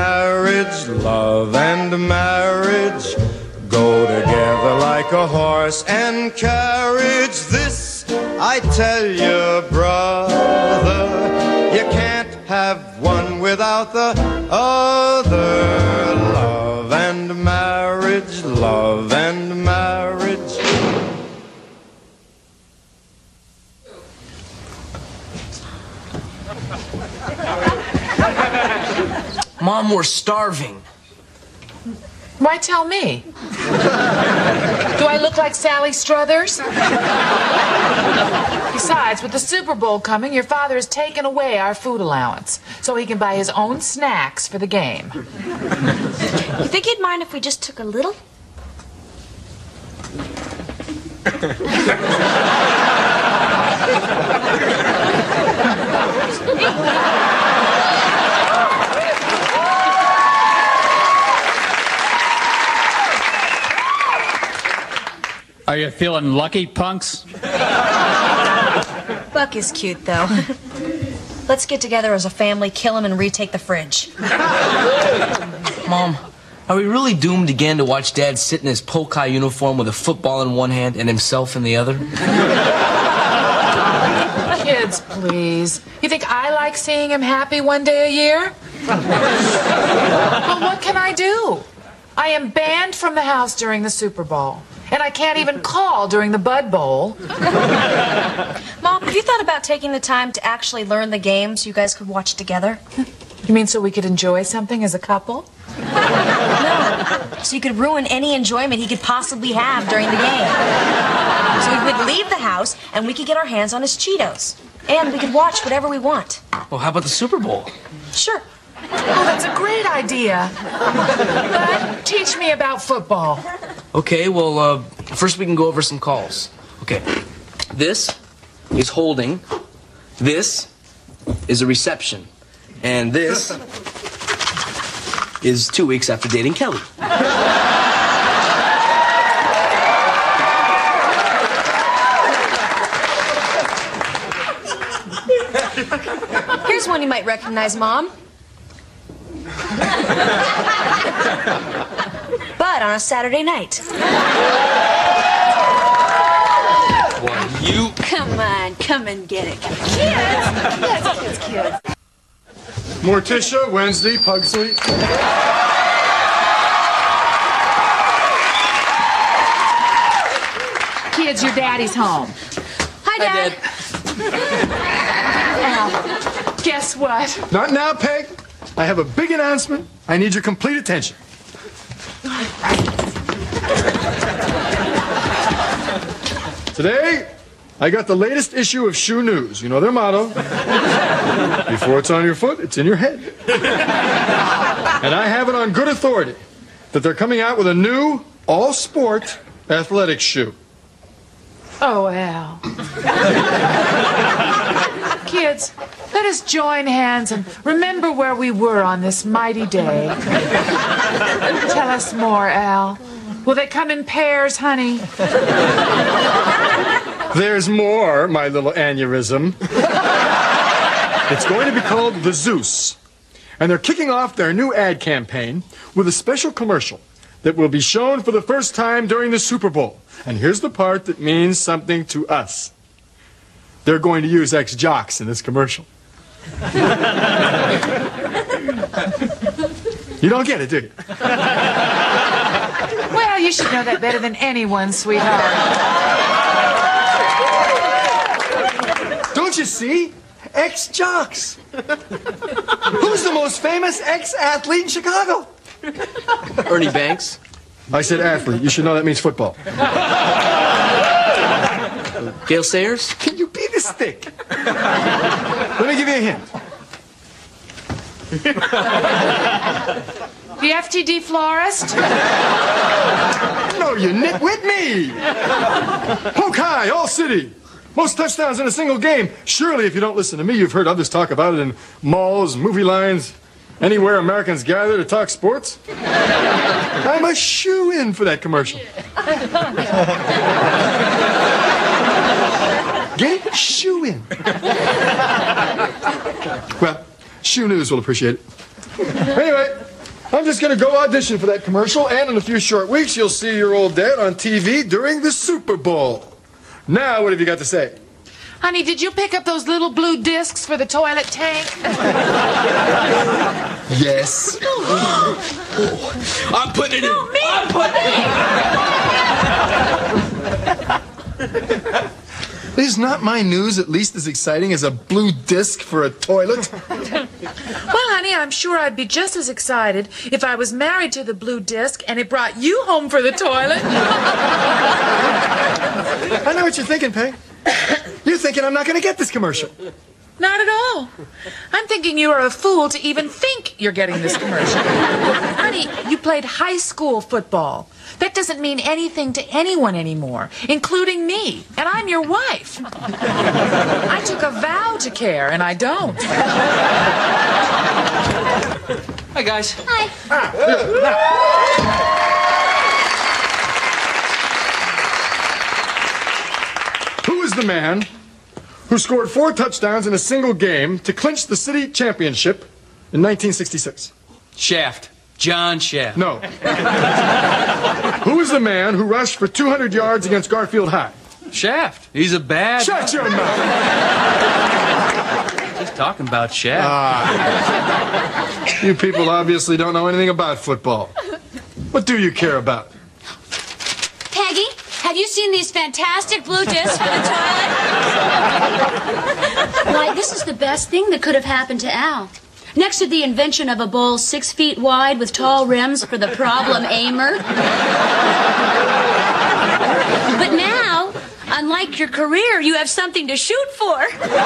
marriage, love and marriage go together like a horse and carriage. This I tell you, brother, you can't have one without the other. Love and marriage, love and marriage. Mom, we're starving. Why tell me? Do I look like Sally Struthers? Besides, with the Super Bowl coming, your father has taken away our food allowance so he can buy his own snacks for the game. You think he'd mind if we just took a little? Are you feeling lucky, punks? Buck is cute, though. Let's get together as a family, kill him, and retake the fridge. Mom, are we really doomed again to watch Dad sit in his polka uniform with a football in one hand and himself in the other? Kids, please. You think I like seeing him happy one day a year? Well, what can I do? I am banned from the house during the Super Bowl. And I can't even call during the Bud Bowl. Mom, have you thought about taking the time to actually learn the game so you guys could watch together? You mean so we could enjoy something as a couple? No. So you could ruin any enjoyment he could possibly have during the game. So we would leave the house and we could get our hands on his Cheetos. And we could watch whatever we want. Well, how about the Super Bowl? Sure. Oh, that's a great idea. Bud, teach me about football. Okay, well, first we can go over some calls. Okay, this is holding, this is a reception, and this is 2 weeks after dating Kelly. Here's one you might recognize, Mom. But on a Saturday night. Well, you... Come on, come and get it. Kids! Morticia, Wednesday, Pugsley. Kids, your daddy's home. Hi, Dad. Al, guess what? Not now, Peg. I have a big announcement. I need your complete attention. Today, I got the latest issue of Shoe News. You know their motto. Before it's on your foot, it's in your head. And I have it on good authority that they're coming out with a new all-sport athletic shoe. Oh, Al. Kids, let us join hands and remember where we were on this mighty day. Tell us more, Al. Will they come in pairs, honey? There's more, my little aneurysm. It's going to be called The Zeus. And they're kicking off their new ad campaign with a special commercial that will be shown for the first time during the Super Bowl. And here's the part that means something to us. They're going to use ex-jocks in this commercial. You don't get it, do you? Well, you should know that better than anyone, sweetheart. Don't you see? Ex-jocks. Who's the most famous ex-athlete in Chicago? Ernie Banks. I said athlete. You should know that means football. Gail Sayers. Can you be this thick? Let me give you a hint. The FTD florist? No, you nitwit me. Polk High, all city. Most touchdowns in a single game. Surely, if you don't listen to me, you've heard others talk about it in malls, movie lines, anywhere Americans gather to talk sports. I'm a shoe-in for that commercial. Get it? Shoe-in. Well, Shoe News will appreciate it. Anyway, I'm just going to go audition for that commercial, and in a few short weeks, you'll see your old dad on TV during the Super Bowl. Now, what have you got to say? Honey, did you pick up those little blue discs for the toilet tank? Yes. I'm putting it in. I'm putting it in. Is not my news at least as exciting as a blue disc for a toilet? Well, honey, I'm sure I'd be just as excited if I was married to the blue disc and it brought you home for the toilet. I know what you're thinking, Peg. You're thinking I'm not going to get this commercial. Not at all. I'm thinking you are a fool to even think you're getting this commercial. Honey, you played high school football. That doesn't mean anything to anyone anymore, including me, and I'm your wife. I took a vow to care, and I don't. Hi, guys. Hi. Who is the man who scored 4 touchdowns in a single game to clinch the city championship in 1966? Shaft. John Shaft. No. Who is the man who rushed for 200 yards against Garfield High? Shaft. He's a bad... Shut your mouth! Just talking about Shaft. You people obviously don't know anything about football. What do you care about? Peggy, have you seen these fantastic blue discs for the toilet? Why, this is the best thing that could have happened to Al. Next to the invention of a bowl 6 feet wide with tall rims for the problem aimer. But now, unlike your career, you have something to shoot for.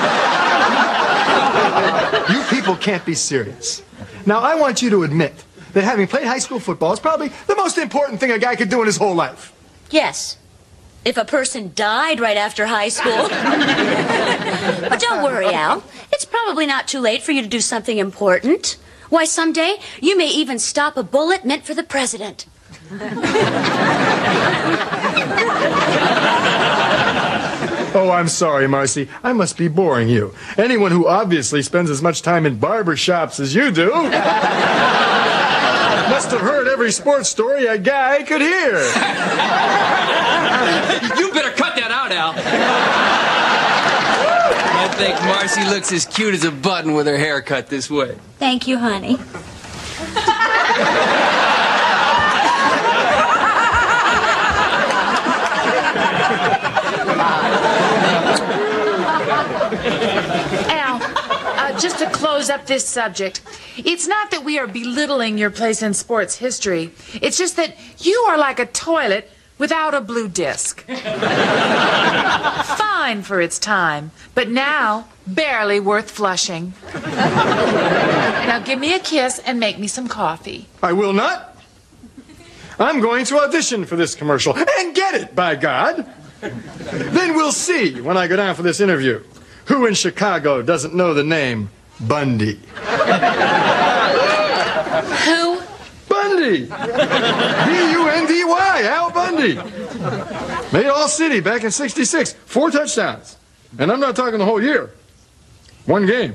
You people can't be serious. Now, I want you to admit that having played high school football is probably the most important thing a guy could do in his whole life. Yes, if a person died right after high school. But don't worry, Al. It's probably not too late for you to do something important. Why, someday you may even stop a bullet meant for the president. Oh, I'm sorry, Marcy. I must be boring you. Anyone who obviously spends as much time in barber shops as you do must have heard every sports story a guy could hear. You better cut that out, Al. I think Marcy looks as cute as a button with her hair cut this way. Thank you, honey. Al, just to close up this subject, it's not that we are belittling your place in sports history. It's just that you are like a toilet without a blue disc. Fine for its time, but now barely worth flushing. Now give me a kiss and make me some coffee. I will not. I'm going to audition for this commercial and get it, by God. Then we'll see when I go down for this interview. Who in Chicago doesn't know the name Bundy? Who? Bundy! B-U-N-D-Y, Al Bundy. Made All-City back in '66. 4 touchdowns. And I'm not talking the whole year. 1 game.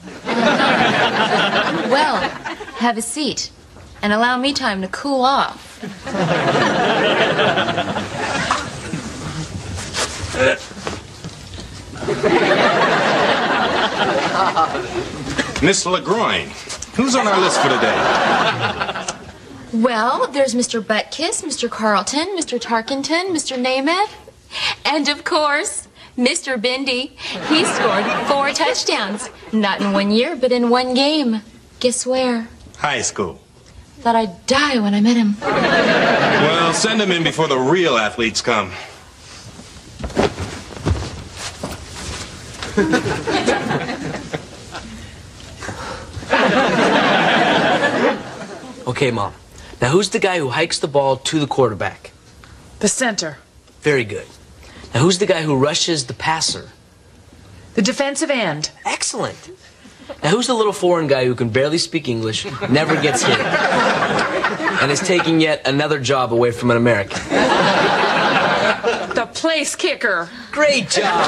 Well, have a seat and allow me time to cool off. Miss LeGroin, who's on our list for today? Well, there's Mr. Buttkiss, Mr. Carlton, Mr. Tarkington, Mr. Namath, and of course, Mr. Bindi. He scored 4 touchdowns. Not in 1 year, but in 1 game. Guess where? High school. Thought I'd die when I met him. Well, send him in before the real athletes come. Okay, Mom. Now, who's the guy who hikes the ball to the quarterback? The center. Very good. Now, who's the guy who rushes the passer? The defensive end. Excellent. Now, who's the little foreign guy who can barely speak English, never gets hit, and is taking yet another job away from an American? The place kicker. Great job.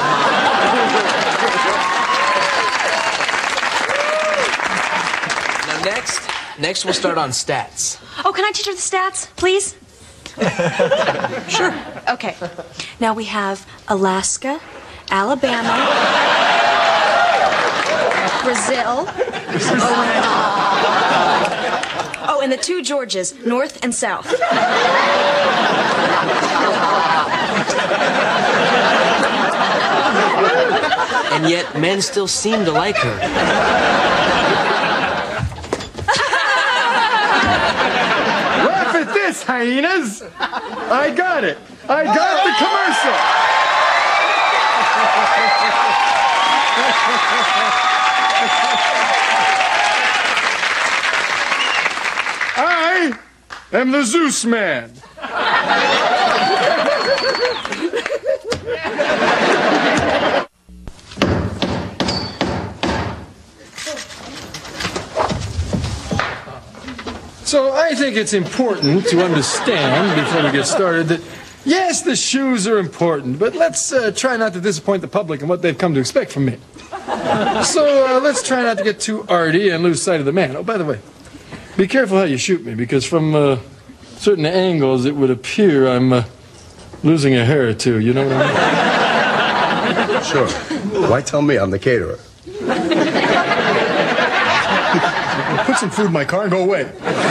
Now, next, Next, we'll start on stats. Oh, can I teach her the stats, please? Sure. Okay. Now we have Alaska, Alabama, Brazil. Oh, and the two Georgias, North and South. And yet, men still seem to like her. Laugh at this, hyenas! I got it. I got the commercial. I am the Zeus Man. So I think it's important to understand before we get started that, yes, the shoes are important, but let's try not to disappoint the public in what they've come to expect from me. So let's try not to get too arty and lose sight of the man. Oh, by the way, be careful how you shoot me, because from certain angles it would appear I'm losing a hair or two, you know what I mean? Sure. Why tell me? I'm the caterer. Put some food in my car and go away.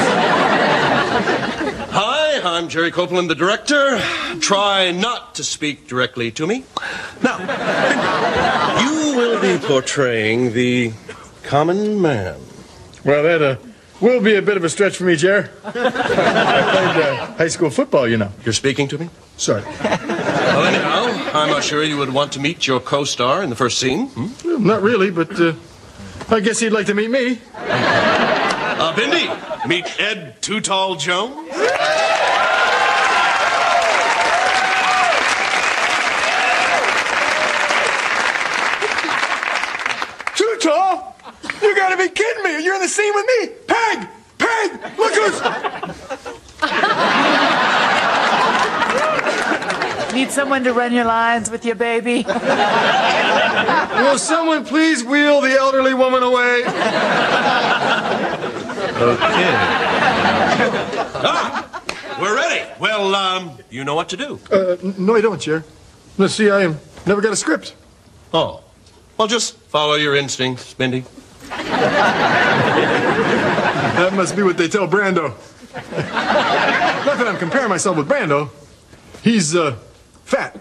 Hi, I'm Jerry Copeland, the director. Try not to speak directly to me. Now, you will be portraying the common man. Well, that will be a bit of a stretch for me, Jer. I played high school football, you know. You're speaking to me? Sorry. Well, anyhow, I'm sure you would want to meet your co-star in the first scene. Well, not really, but I guess he'd like to meet me. Bindi, meet Ed Too Tall Jones. Too tall? You gotta be kidding me. You're in the scene with me. Peg! Peg! Look who's... Need someone to run your lines with your baby? Will someone please wheel the elderly woman away? Okay. We're ready. Well, you know what to do. No, I don't, Jer. No, see, I never got a script. Oh. Well, just follow your instincts, Bindi. That must be what they tell Brando. Not that I'm comparing myself with Brando. He's, fat.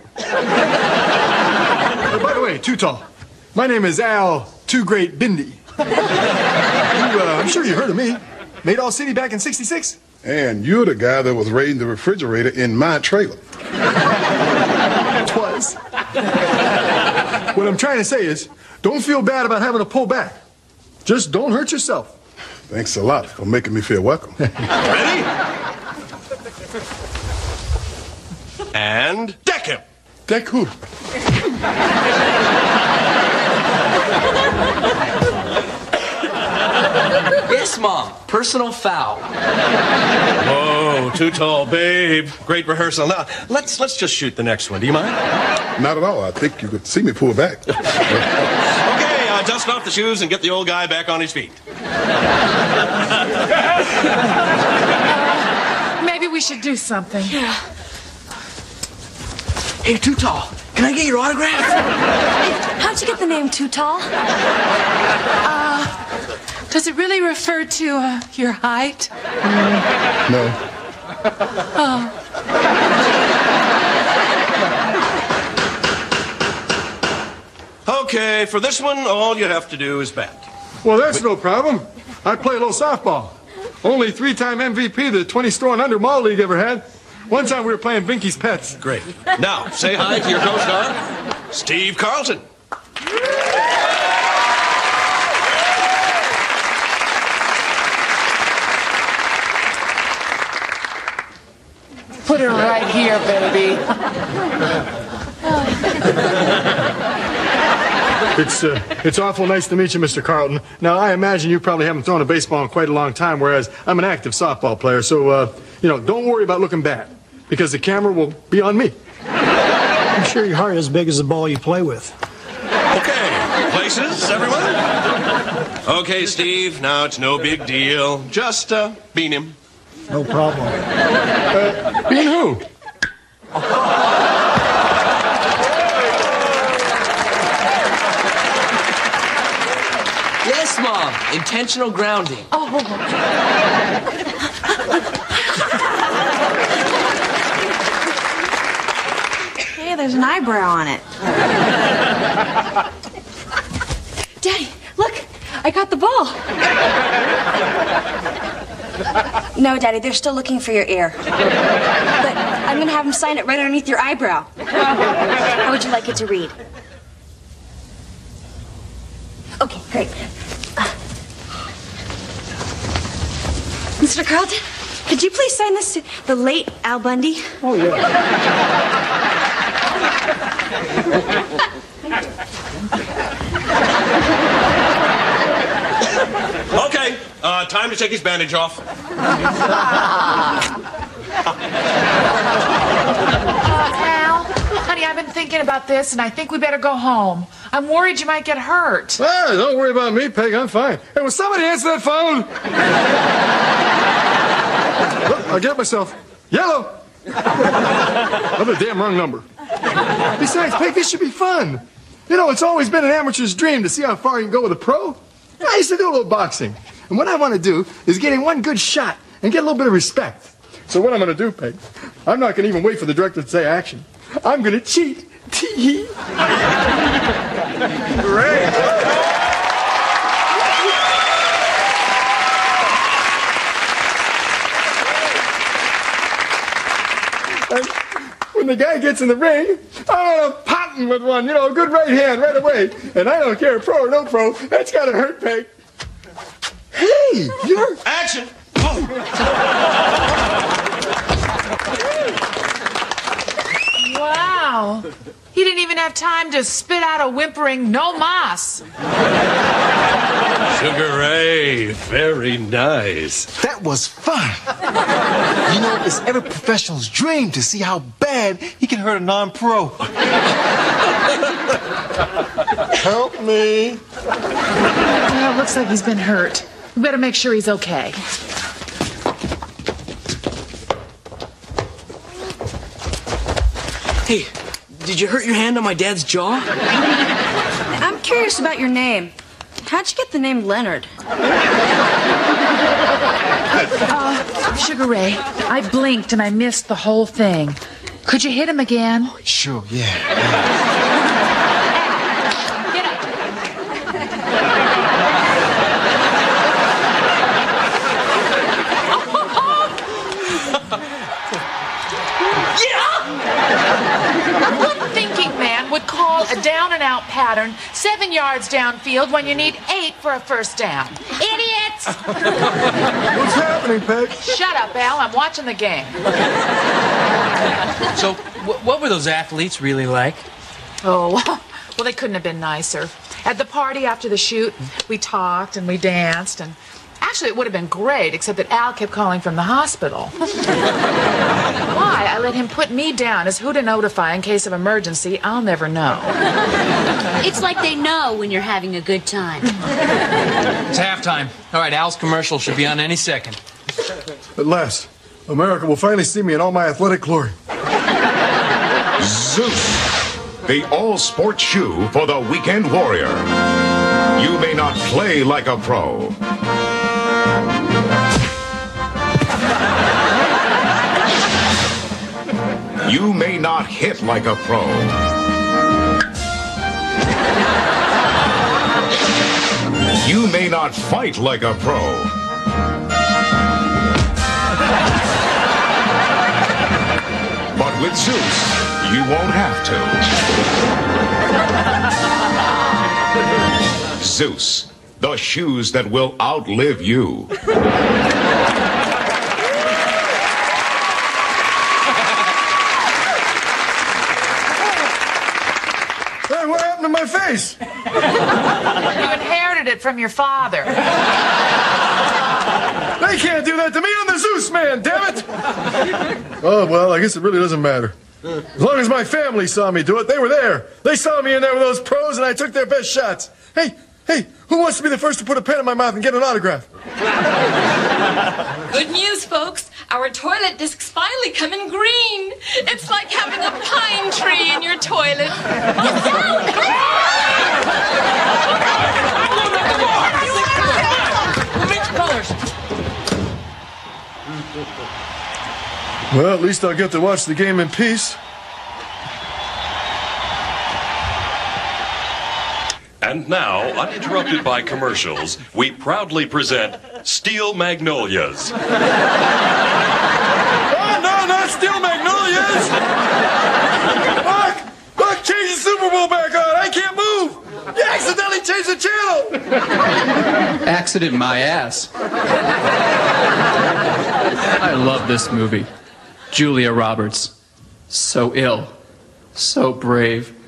By the way, Too Tall. My name is Al Too Great Bindi. I'm sure you heard of me. Made All City back in '66. And you're the guy that was raiding the refrigerator in my trailer. Twice. What I'm trying to say is, don't feel bad about having to pull back. Just don't hurt yourself. Thanks a lot for making me feel welcome. Ready? And deck him. Deck who? Yes, Mom. Personal foul. Oh, Too Tall, babe. Great rehearsal. Now, let's just shoot the next one. Do you mind? Not at all. I think you could see me pull back. Okay, dust off the shoes and get the old guy back on his feet. Maybe we should do something. Yeah. Hey, Too Tall, can I get your autograph? How'd you get the name Too Tall? Does it really refer to your height? No. Okay, for this one, all you have to do is bat. Well, that's no problem. I play a little softball. Only 3-time MVP the 20-store and under mall league ever had. One time we were playing Binky's Pets. Great. Now, say hi to your co-star, Steve Carlton. Put her right here, baby. It's awful nice to meet you, Mr. Carlton. Now, I imagine you probably haven't thrown a baseball in quite a long time, whereas I'm an active softball player, so, don't worry about looking bad, because the camera will be on me. I'm sure your heart is as big as the ball you play with. Okay, places, everyone? Okay, Steve, now it's no big deal. Just bean him. No problem. Being who? Yes, Mom. Intentional grounding. Hey, there's an eyebrow on it. Daddy, look. I got the ball. No, Daddy, they're still looking for your ear. But I'm going to have them sign it right underneath your eyebrow. How would you like it to read? Okay, great. Mr. Carlton, could you please sign this to the late Al Bundy? Oh, yeah. Okay, time to take his bandage off. Al, honey, I've been thinking about this, and I think we better go home. I'm worried you might get hurt. Ah, don't worry about me, Peg. I'm fine. Hey, will somebody answer that phone? Look, I'll get myself. Yellow. Another damn wrong number. Besides, Peg, this should be fun. You know, it's always been an amateur's dream to see how far you can go with a pro. I used to do a little boxing. And what I want to do is get in one good shot and get a little bit of respect. So what I'm going to do, Peg, I'm not going to even wait for the director to say action. I'm going to cheat. Tee-hee. Great. When the guy gets in the ring, I want to pot him with one, you know, a good right hand right away. And I don't care, pro or no pro, that's got to hurt, Peg. Hey, you're... Action! Wow. He didn't even have time to spit out a whimpering no mas. Sugar Ray, very nice. That was fun. You know, it's every professional's dream to see how bad he can hurt a non-pro. Help me. Well, it looks like he's been hurt. We better make sure he's okay. Hey, did you hurt your hand on my dad's jaw? I'm curious about your name. How'd you get the name Leonard? Sugar Ray, I blinked and I missed the whole thing. Could you hit him again? Sure, yeah. Get up. What thinking man would call a down-and-out pattern 7 yards downfield when you need 8 for a first down? Idiots! What's happening, Peg? Shut up, Al. I'm watching the game. So, what were those athletes really like? Oh, well, they couldn't have been nicer. At the party after the shoot, we talked and we danced, and actually it would have been great, except that Al kept calling from the hospital. Why I let him put me down as who to notify in case of emergency, I'll never know. It's like they know when you're having a good time. It's halftime. All right, Al's commercial should be on any second. At last, America will finally see me in all my athletic glory. Zeus, the all-sport shoe for the weekend warrior. You may not play like a pro. You may not hit like a pro. You may not fight like a pro. But with Zeus, you won't have to. Zeus, the shoes that will outlive you. Hey, what happened to my face? You inherited it from your father. They can't do that to me. I'm the Zeus man, damn it! Oh, well, I guess it really doesn't matter. As long as my family saw me do it, they were there. They saw me in there with those pros, and I took their best shots. Hey, Who wants to be the first to put a pen in my mouth and get an autograph? Good news, folks. Our toilet disc's finally coming green. It's like having a pine tree in your toilet. Well, at least I'll get to watch the game in peace. And now, uninterrupted by commercials, we proudly present Steel Magnolias. Oh, no, not Steel Magnolias! Buck, change the Super Bowl back on. I can't move. You accidentally changed the channel. Accident my ass. I love this movie. Julia Roberts. So ill. So brave.